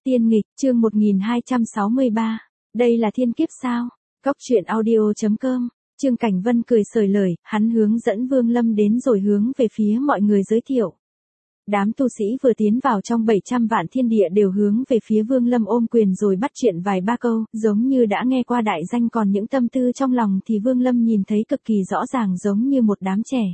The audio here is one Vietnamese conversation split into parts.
Tiên nghịch, chương 1263. Đây là thiên kiếp sao? Cóc truyện audio.com. Trương Cảnh Vân cười xởi lời, hắn hướng dẫn Vương Lâm đến rồi hướng về phía mọi người giới thiệu. Đám tu sĩ vừa tiến vào trong 700 vạn thiên địa đều hướng về phía Vương Lâm ôm quyền rồi bắt chuyện vài ba câu, giống như đã nghe qua đại danh, còn những tâm tư trong lòng thì Vương Lâm nhìn thấy cực kỳ rõ ràng, giống như một đám trẻ.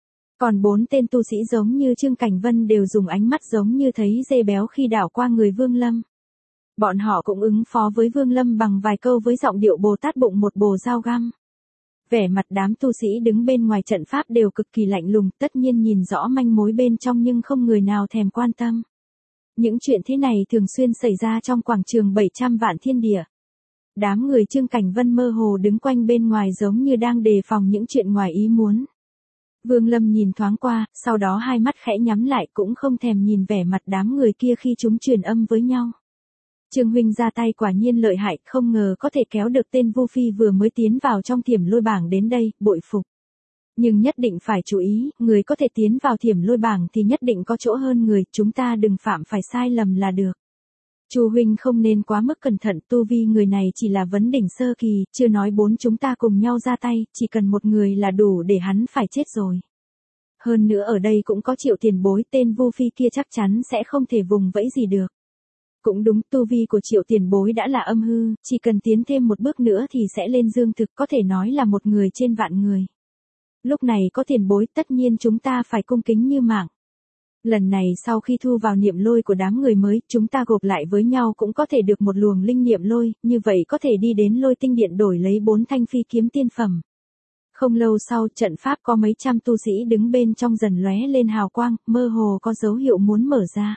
Còn 4 tên tu sĩ giống như Trương Cảnh Vân đều dùng ánh mắt giống như thấy dê béo khi đảo qua người Vương Lâm. Bọn họ cũng ứng phó với Vương Lâm bằng vài câu với giọng điệu Bồ Tát bụng một bồ dao găm. Vẻ mặt đám tu sĩ đứng bên ngoài trận pháp đều cực kỳ lạnh lùng, tất nhiên nhìn rõ manh mối bên trong nhưng không người nào thèm quan tâm. Những chuyện thế này thường xuyên xảy ra trong quảng trường 700 vạn thiên địa. Đám người Trương Cảnh Vân mơ hồ đứng quanh bên ngoài giống như đang đề phòng những chuyện ngoài ý muốn. Vương Lâm nhìn thoáng qua, sau đó hai mắt khẽ nhắm lại, cũng không thèm nhìn vẻ mặt đám người kia khi chúng truyền âm với nhau. Trương huynh ra tay quả nhiên lợi hại, không ngờ có thể kéo được tên Vu Phi vừa mới tiến vào trong Thiểm Lôi bảng đến đây, bội phục. Nhưng nhất định phải chú ý, người có thể tiến vào Thiểm Lôi bảng thì nhất định có chỗ hơn người, chúng ta đừng phạm phải sai lầm là được. Chu huynh không nên quá mức cẩn thận, tu vi người này chỉ là vấn đỉnh sơ kỳ, chưa nói 4 chúng ta cùng nhau ra tay, chỉ cần một người là đủ để hắn phải chết rồi. Hơn nữa ở đây cũng có Triệu tiền bối, tên Vu Phi kia chắc chắn sẽ không thể vùng vẫy gì được. Cũng đúng, tu vi của Triệu tiền bối đã là âm hư, chỉ cần tiến thêm một bước nữa thì sẽ lên dương thực, có thể nói là một người trên vạn người. Lúc này có tiền bối, tất nhiên chúng ta phải cung kính như mạng. Lần này sau khi thu vào niệm lôi của đám người mới, chúng ta gộp lại với nhau cũng có thể được một luồng linh niệm lôi, như vậy có thể đi đến Lôi Tinh Điện đổi lấy 4 thanh phi kiếm tiên phẩm. Không lâu sau, trận pháp có mấy trăm tu sĩ đứng bên trong dần lóe lên hào quang, mơ hồ có dấu hiệu muốn mở ra.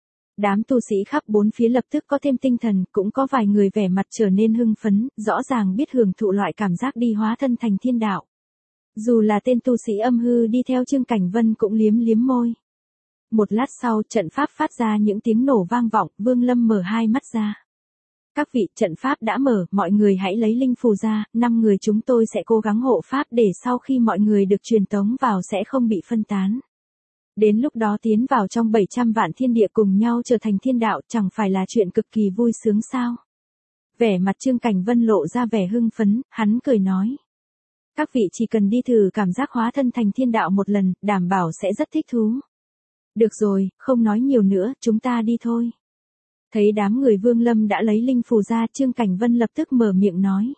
Đám tu sĩ khắp bốn phía lập tức có thêm tinh thần, cũng có vài người vẻ mặt trở nên hưng phấn, rõ ràng biết hưởng thụ loại cảm giác đi hóa thân thành thiên đạo. Dù là tên tu sĩ âm hư đi theo Trương Cảnh Vân cũng liếm liếm môi. Một lát sau, trận pháp phát ra những tiếng nổ vang vọng, Vương Lâm mở hai mắt ra. Các vị, trận pháp đã mở, mọi người hãy lấy linh phù ra, 5 người chúng tôi sẽ cố gắng hộ pháp để sau khi mọi người được truyền tống vào sẽ không bị phân tán. Đến lúc đó tiến vào trong 700 vạn thiên địa cùng nhau trở thành thiên đạo, chẳng phải là chuyện cực kỳ vui sướng sao? Vẻ mặt Trương Cảnh Vân lộ ra vẻ hưng phấn, hắn cười nói. Các vị chỉ cần đi thử cảm giác hóa thân thành thiên đạo một lần, đảm bảo sẽ rất thích thú. Được rồi, không nói nhiều nữa, chúng ta đi thôi. Thấy đám người Vương Lâm đã lấy linh phù ra, Trương Cảnh Vân lập tức mở miệng nói.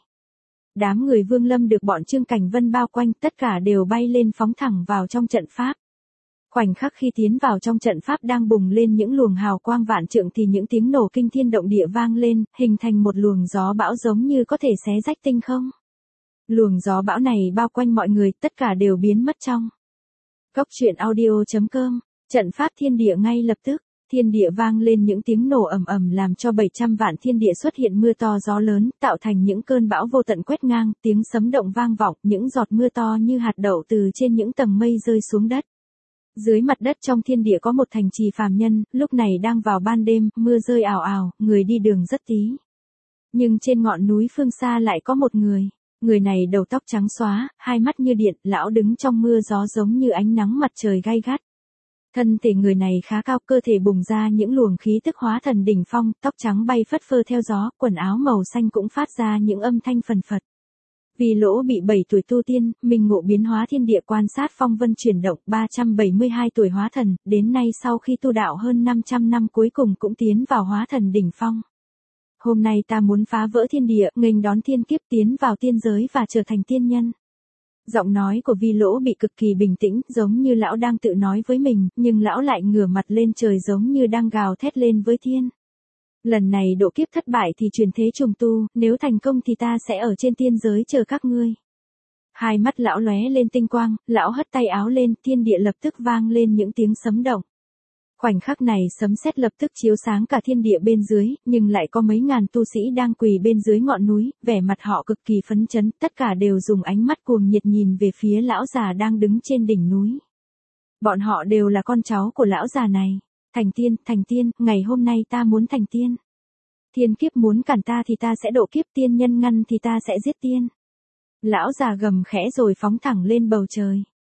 Đám người Vương Lâm được bọn Trương Cảnh Vân bao quanh, tất cả đều bay lên phóng thẳng vào trong trận pháp. Khoảnh khắc khi tiến vào trong trận pháp đang bùng lên những luồng hào quang vạn trượng thì những tiếng nổ kinh thiên động địa vang lên, hình thành một luồng gió bão giống như có thể xé rách tinh không. Luồng gió bão này bao quanh mọi người, tất cả đều biến mất trong. Cóc truyện audio.com. Trận pháp thiên địa ngay lập tức, thiên địa vang lên những tiếng nổ ầm ầm làm cho 700 vạn thiên địa xuất hiện mưa to gió lớn, tạo thành những cơn bão vô tận quét ngang, tiếng sấm động vang vọng, những giọt mưa to như hạt đậu từ trên những tầng mây rơi xuống đất. Dưới mặt đất trong thiên địa có một thành trì phàm nhân, lúc này đang vào ban đêm, mưa rơi ào ào, người đi đường rất tí. Nhưng trên ngọn núi phương xa lại có một người. Người này đầu tóc trắng xóa, hai mắt như điện, lão đứng trong mưa gió giống như ánh nắng mặt trời gay gắt. Thân thể người này khá cao, cơ thể bùng ra những luồng khí tức hóa thần đỉnh phong, tóc trắng bay phất phơ theo gió, quần áo màu xanh cũng phát ra những âm thanh phần phật. Vì Lỗ bị 7 tuổi tu tiên, minh ngộ biến hóa thiên địa quan sát phong vân chuyển động, 372 tuổi hóa thần, đến nay sau khi tu đạo hơn 500 năm cuối cùng cũng tiến vào hóa thần đỉnh phong. Hôm nay ta muốn phá vỡ thiên địa, nghênh đón thiên kiếp, tiến vào tiên giới và trở thành tiên nhân. Giọng nói của Vi Lỗ bị cực kỳ bình tĩnh, giống như lão đang tự nói với mình, nhưng lão lại ngửa mặt lên trời giống như đang gào thét lên với thiên. Lần này độ kiếp thất bại thì chuyển thế trùng tu, nếu thành công thì ta sẽ ở trên tiên giới chờ các ngươi. Hai mắt lão lóe lên tinh quang, lão hất tay áo lên, thiên địa lập tức vang lên những tiếng sấm động. Khoảnh khắc này sấm sét lập tức chiếu sáng cả thiên địa bên dưới, nhưng lại có mấy ngàn tu sĩ đang quỳ bên dưới ngọn núi, vẻ mặt họ cực kỳ phấn chấn, tất cả đều dùng ánh mắt cuồng nhiệt nhìn về phía lão già đang đứng trên đỉnh núi. Bọn họ đều là con cháu của lão già này. Thành tiên, ngày hôm nay ta muốn thành tiên. Thiên kiếp muốn cản ta thì ta sẽ độ kiếp, tiên nhân ngăn thì ta sẽ giết tiên. Lão già gầm khẽ rồi phóng thẳng lên bầu trời.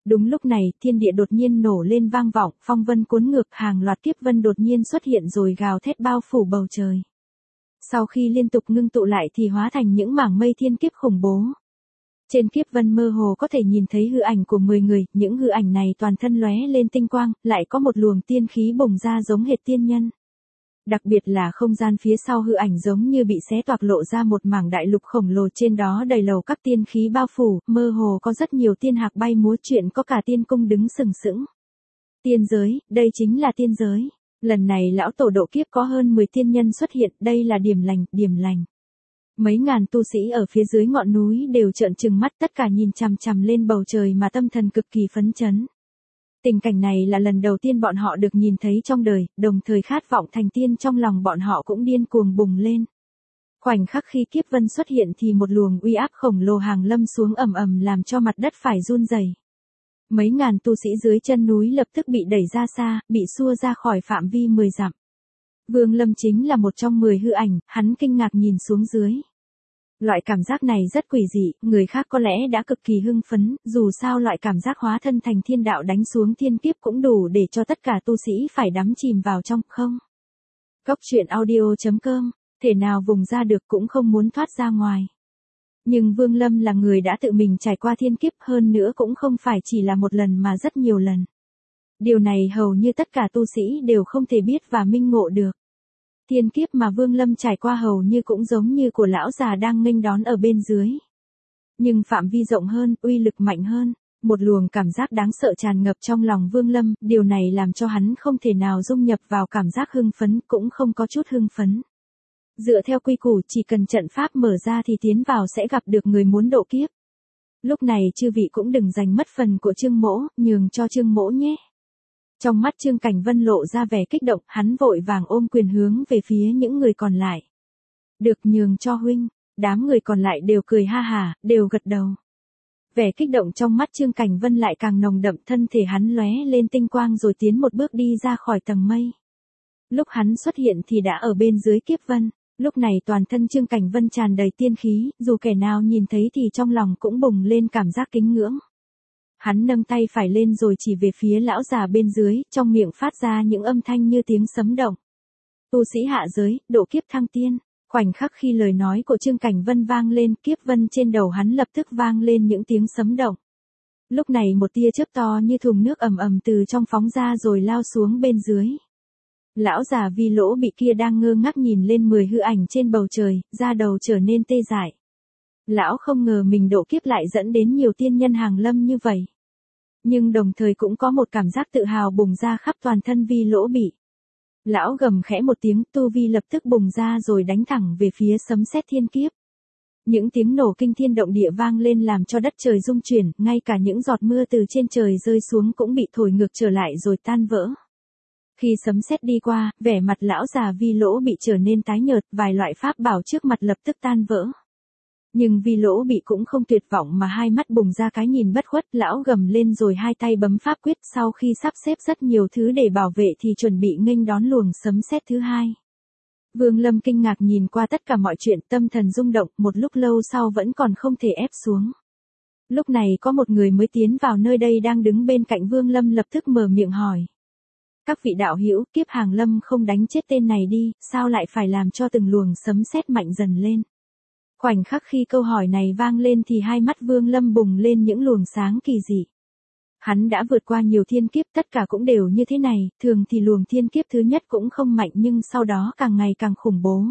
Đúng lúc này, thiên địa đột nhiên nổ lên vang vọng, phong vân cuốn ngược, hàng loạt kiếp vân đột nhiên xuất hiện rồi gào thét bao phủ bầu trời. Sau khi liên tục ngưng tụ lại thì hóa thành những mảng mây thiên kiếp khủng bố. Trên kiếp vân mơ hồ có thể nhìn thấy hư ảnh của 10 người, những hư ảnh này toàn thân lóe lên tinh quang, lại có một luồng tiên khí bùng ra giống hệt tiên nhân. Đặc biệt là không gian phía sau hư ảnh giống như bị xé toạc lộ ra một mảng đại lục khổng lồ, trên đó đầy lầu các tiên khí bao phủ, mơ hồ có rất nhiều tiên hạc bay múa chuyện, có cả tiên cung đứng sừng sững. Tiên giới, đây chính là tiên giới. Lần này lão tổ độ kiếp có hơn 10 tiên nhân xuất hiện, đây là điểm lành, điểm lành. Mấy ngàn tu sĩ ở phía dưới ngọn núi đều trợn trừng mắt, tất cả nhìn chằm chằm lên bầu trời mà tâm thần cực kỳ phấn chấn. Tình cảnh này là lần đầu tiên bọn họ được nhìn thấy trong đời, đồng thời khát vọng thành tiên trong lòng bọn họ cũng điên cuồng bùng lên. Khoảnh khắc khi kiếp vân xuất hiện thì một luồng uy áp khổng lồ hàng lâm xuống ầm ầm làm cho mặt đất phải run rẩy. Mấy ngàn tu sĩ dưới chân núi lập tức bị đẩy ra xa, bị xua ra khỏi phạm vi 10 dặm. Vương Lâm chính là một trong 10 hư ảnh, hắn kinh ngạc nhìn xuống dưới. Loại cảm giác này rất quỷ dị, người khác có lẽ đã cực kỳ hưng phấn, dù sao loại cảm giác hóa thân thành thiên đạo đánh xuống thiên kiếp cũng đủ để cho tất cả tu sĩ phải đắm chìm vào trong không. Cốc truyện audio.com, thể nào vùng ra được cũng không muốn thoát ra ngoài. Nhưng Vương Lâm là người đã tự mình trải qua thiên kiếp, hơn nữa cũng không phải chỉ là một lần mà rất nhiều lần. Điều này hầu như tất cả tu sĩ đều không thể biết và minh ngộ được. Thiên kiếp mà Vương Lâm trải qua hầu như cũng giống như của lão già đang nghênh đón ở bên dưới. Nhưng phạm vi rộng hơn, uy lực mạnh hơn, một luồng cảm giác đáng sợ tràn ngập trong lòng Vương Lâm, điều này làm cho hắn không thể nào dung nhập vào cảm giác hưng phấn, cũng không có chút hưng phấn. Dựa theo quy củ chỉ cần trận pháp mở ra thì tiến vào sẽ gặp được người muốn độ kiếp. Lúc này chư vị cũng đừng giành mất phần của Trương Mỗ, nhường cho Trương Mỗ nhé. Trong mắt Trương Cảnh Vân lộ ra vẻ kích động, hắn vội vàng ôm quyền hướng về phía những người còn lại. Được, nhường cho huynh. Đám người còn lại đều cười ha hả, đều gật đầu. Vẻ kích động trong mắt Trương Cảnh Vân lại càng nồng đậm, thân thể hắn lóe lên tinh quang rồi tiến một bước đi ra khỏi tầng mây. Lúc hắn xuất hiện thì đã ở bên dưới kiếp vân. Lúc này toàn thân Trương Cảnh Vân tràn đầy tiên khí, dù kẻ nào nhìn thấy thì trong lòng cũng bùng lên cảm giác kính ngưỡng. Hắn nâng tay phải lên rồi chỉ về phía lão già bên dưới, trong miệng phát ra những âm thanh như tiếng sấm động. Tu sĩ hạ giới, độ kiếp thăng tiên. Khoảnh khắc khi lời nói của Trương Cảnh Vân vang lên, kiếp vân trên đầu hắn lập tức vang lên những tiếng sấm động. Lúc này một tia chớp to như thùng nước ầm ầm từ trong phóng ra rồi lao xuống bên dưới. Lão già Vi Lỗ bị kia đang ngơ ngác nhìn lên 10 hư ảnh trên bầu trời, da đầu trở nên tê dại. Lão không ngờ mình độ kiếp lại dẫn đến nhiều tiên nhân hàng lâm như vậy. Nhưng đồng thời cũng có một cảm giác tự hào bùng ra khắp toàn thân Vi Lỗ bị. Lão gầm khẽ một tiếng, tu vi lập tức bùng ra rồi đánh thẳng về phía sấm sét thiên kiếp. Những tiếng nổ kinh thiên động địa vang lên làm cho đất trời rung chuyển, ngay cả những giọt mưa từ trên trời rơi xuống cũng bị thổi ngược trở lại rồi tan vỡ. Khi sấm sét đi qua, vẻ mặt lão già Vi Lỗ bị trở nên tái nhợt, vài loại pháp bảo trước mặt lập tức tan vỡ. Nhưng Vi Lỗ bị cũng không tuyệt vọng mà hai mắt bùng ra cái nhìn bất khuất, lão gầm lên rồi hai tay bấm pháp quyết, sau khi sắp xếp rất nhiều thứ để bảo vệ thì chuẩn bị nghênh đón luồng sấm sét thứ hai. Vương Lâm kinh ngạc nhìn qua tất cả mọi chuyện, tâm thần rung động, một lúc lâu sau vẫn còn không thể ép xuống. Lúc này có một người mới tiến vào nơi đây đang đứng bên cạnh Vương Lâm lập tức mở miệng hỏi. Các vị đạo hữu, kiếp hàng lâm không đánh chết tên này đi, sao lại phải làm cho từng luồng sấm sét mạnh dần lên? Khoảnh khắc khi câu hỏi này vang lên thì hai mắt Vương Lâm bùng lên những luồng sáng kỳ dị. Hắn đã vượt qua nhiều thiên kiếp, tất cả cũng đều như thế này, thường thì luồng thiên kiếp thứ nhất cũng không mạnh nhưng sau đó càng ngày càng khủng bố.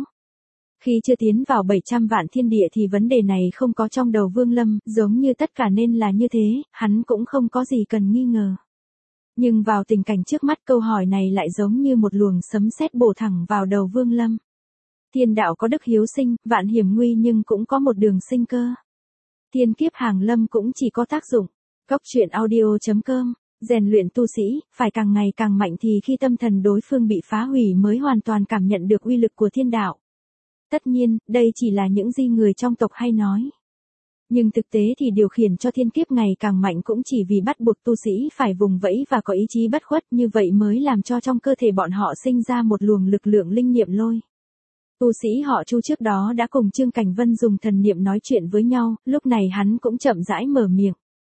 Khi chưa tiến vào 700 vạn thiên địa thì vấn đề này không có trong đầu Vương Lâm, giống như tất cả nên là như thế, hắn cũng không có gì cần nghi ngờ. Nhưng vào tình cảnh trước mắt câu hỏi này lại giống như một luồng sấm sét bổ thẳng vào đầu Vương Lâm. Thiên đạo có đức hiếu sinh, vạn hiểm nguy nhưng cũng có một đường sinh cơ. Thiên kiếp hàng lâm cũng chỉ có tác dụng. Cốc truyện audio.com, rèn luyện tu sĩ, phải càng ngày càng mạnh thì khi tâm thần đối phương bị phá hủy mới hoàn toàn cảm nhận được uy lực của thiên đạo. Tất nhiên, đây chỉ là những gì người trong tộc hay nói. Nhưng thực tế thì điều khiển cho thiên kiếp ngày càng mạnh cũng chỉ vì bắt buộc tu sĩ phải vùng vẫy và có ý chí bất khuất, như vậy mới làm cho trong cơ thể bọn họ sinh ra một luồng lực lượng linh niệm lôi. Tu sĩ họ Chu trước đó đã cùng Trương Cảnh Vân dùng thần niệm nói chuyện với nhau, lúc này hắn cũng chậm rãi mở miệng.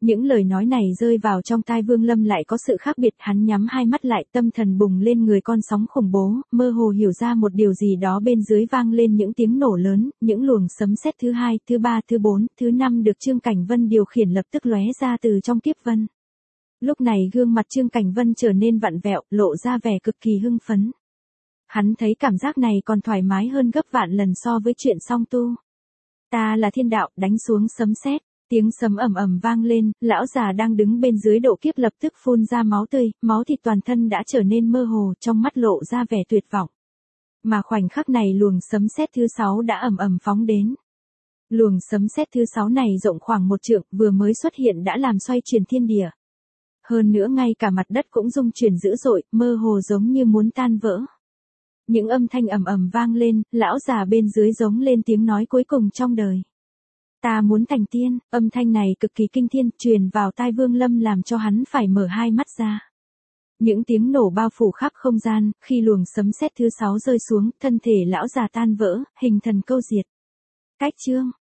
Những lời nói này rơi vào trong tai Vương Lâm lại có sự khác biệt, hắn nhắm hai mắt lại, tâm thần bùng lên người con sóng khủng bố, mơ hồ hiểu ra một điều gì đó. Bên dưới vang lên những tiếng nổ lớn, những luồng sấm sét thứ hai, thứ ba, thứ bốn, thứ năm được Trương Cảnh Vân điều khiển lập tức lóe ra từ trong kiếp vân. Lúc này gương mặt Trương Cảnh Vân trở nên vặn vẹo, lộ ra vẻ cực kỳ hưng phấn. Hắn thấy cảm giác này còn thoải mái hơn gấp vạn lần so với chuyện song tu. Ta là thiên đạo, đánh xuống sấm sét. Tiếng sấm ầm ầm vang lên, lão già đang đứng bên dưới độ kiếp lập tức phun ra máu tươi, máu thịt toàn thân đã trở nên mơ hồ, trong mắt lộ ra vẻ tuyệt vọng. Mà khoảnh khắc này luồng sấm sét thứ 6 đã ầm ầm phóng đến. Luồng sấm sét thứ 6 này rộng khoảng 1 trượng, vừa mới xuất hiện đã làm xoay chuyển thiên địa. Hơn nữa ngay cả mặt đất cũng rung chuyển dữ dội, mơ hồ giống như muốn tan vỡ. Những âm thanh ầm ầm vang lên, lão già bên dưới giống lên tiếng nói cuối cùng trong đời. Ta muốn thành tiên, âm thanh này cực kỳ kinh thiên, truyền vào tai Vương Lâm làm cho hắn phải mở hai mắt ra. Những tiếng nổ bao phủ khắp không gian, khi luồng sấm sét thứ 6 rơi xuống, thân thể lão già tan vỡ, hình thần câu diệt. Cách chương